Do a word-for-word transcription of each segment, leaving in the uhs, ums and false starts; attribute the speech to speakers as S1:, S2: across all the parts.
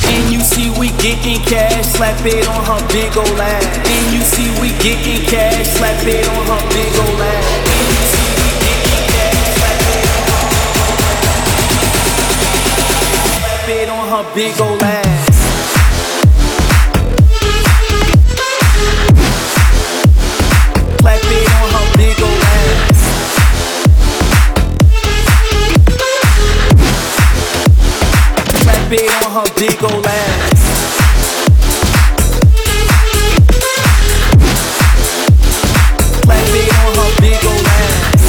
S1: And you see we getting cash, slap it on her big ol' ass. And you see we getting cash, slap it on her big ol' ass. And you see we getting cash, slap it on her, slap it on her big ol' ass. Slap it on her big ol' ass. Slap it on her big ol' ass. Slap it on her big ol' ass.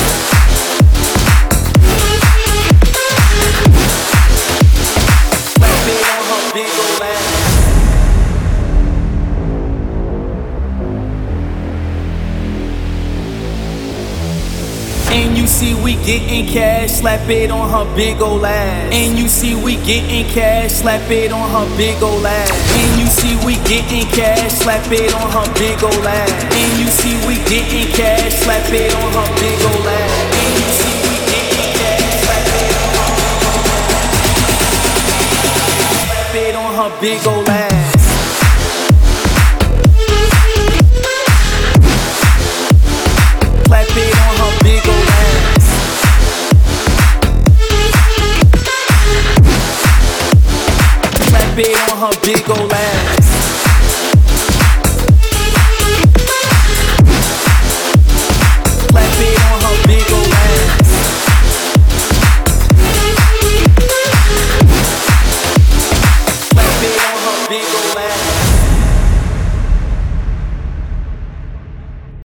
S1: Slap it on her big ol' ass. And you see we getting cash, slap it on her big ol' ass. And you see we getting cash, slap it on her big ol' ass. And you see we getting cash, slap it on her big ol' ass. And you see we getting cash, slap it on her big ol' ass. And you see we getting cash, slap it on her, slap it on her big ol' ass. Slap it on her big ol' ass. Slap it on her big ol' ass.